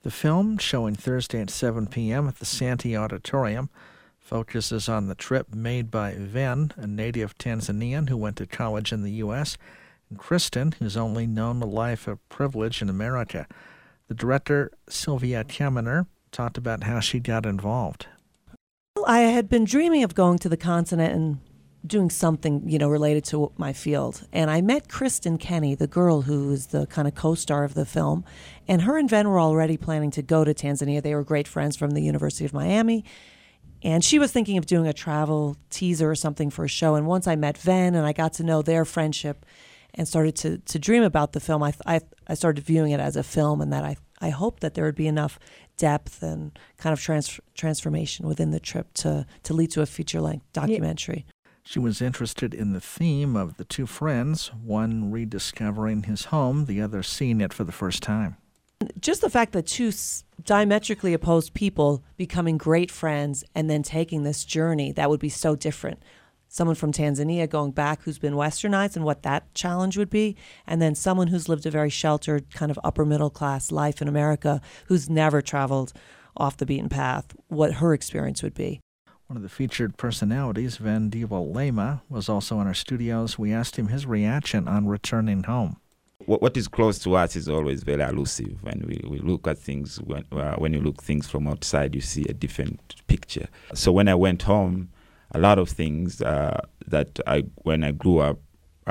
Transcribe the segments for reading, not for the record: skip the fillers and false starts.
The film, showing Thursday at 7 p.m. at the Santee Auditorium, focuses on the trip made by Ven, a native Tanzanian who went to college in the U.S., and Kristen, who's only known a life of privilege in America. The director, Sylvia Kaminer, talked about how she got involved. I had been dreaming of going to the continent and doing something, related to my field. And I met Kristen Kenny, the girl who is the kind of co-star of the film. And her and Ven were already planning to go to Tanzania. They were great friends from the University of Miami. And she was thinking of doing a travel teaser or something for a show. And once I met Ven and I got to know their friendship and started to dream about the film, I started viewing it as a film, and that I hoped that there would be enough depth and kind of transformation within the trip to lead to a feature-length documentary. She was interested in the theme of the two friends, one rediscovering his home, the other seeing it for the first time. Just the fact that two diametrically opposed people becoming great friends and then taking this journey, that would be so different. Someone from Tanzania going back who's been westernized and what that challenge would be, and then someone who's lived a very sheltered kind of upper middle class life in America who's never traveled off the beaten path, what her experience would be. One of the featured personalities, Ven Dibalema, was also in our studios. We asked him his reaction on returning home. What is close to us is always very elusive. When we look at things, when you look things from outside, you see a different picture. So when I went home, a lot of things when I grew up,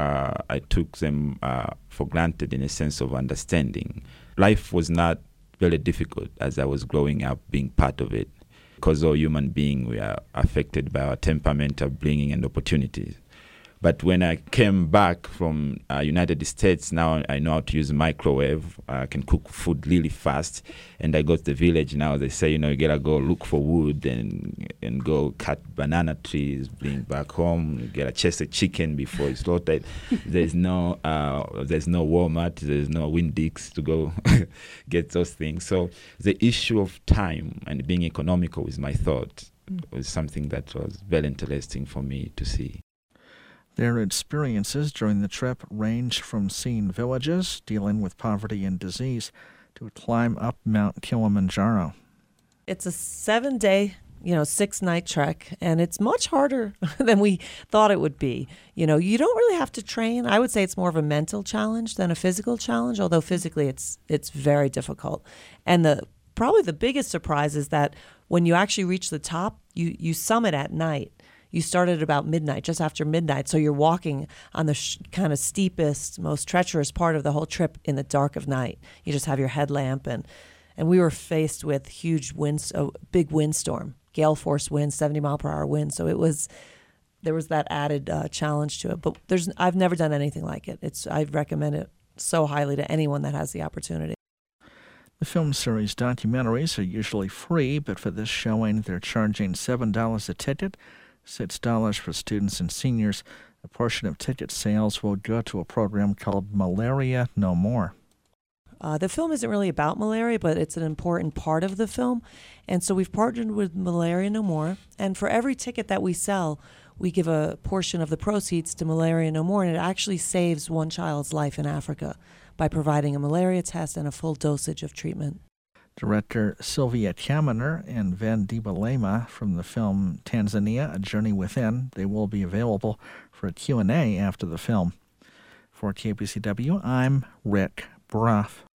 I took them for granted in a sense of understanding. Life was not very difficult as I was growing up, being part of it. Because all human beings, we are affected by our temperament, upbringing, and opportunities. But when I came back from United States, now I know how to use a microwave. I can cook food really fast. And I go to the village now. They say, you gotta go look for wood and go cut banana trees, bring back home. You gotta chase a chicken before it's slaughtered. There's no Walmart. There's no Winn-Dixie to go get those things. So the issue of time and being economical is my thought. Was something that was very interesting for me to see. Their experiences during the trip ranged from seeing villages, dealing with poverty and disease, to a climb up Mount Kilimanjaro. It's a 7-day, 6-night trek, and it's much harder than we thought it would be. You don't really have to train. I would say it's more of a mental challenge than a physical challenge, although physically it's very difficult. And probably the biggest surprise is that when you actually reach the top, you summit at night. You start at about midnight, just after midnight, so you're walking on the kind of steepest, most treacherous part of the whole trip in the dark of night. You just have your headlamp, and we were faced with huge winds, a big windstorm, gale force winds, 70-mile-per-hour winds. So there was that added challenge to it. But I've never done anything like it. I'd recommend it so highly to anyone that has the opportunity. The film series documentaries are usually free, but for this showing, they're charging $7 a ticket. $6 for students and seniors. A portion of ticket sales will go to a program called Malaria No More. The film isn't really about malaria, but it's an important part of the film. And so we've partnered with Malaria No More. And for every ticket that we sell, we give a portion of the proceeds to Malaria No More. And it actually saves one child's life in Africa by providing a malaria test and a full dosage of treatment. Director Sylvia Kaminer and Ven Dibalema from the film Tanzania, A Journey Within. They will be available for a Q&A after the film. For KPCW, I'm Rick Brough.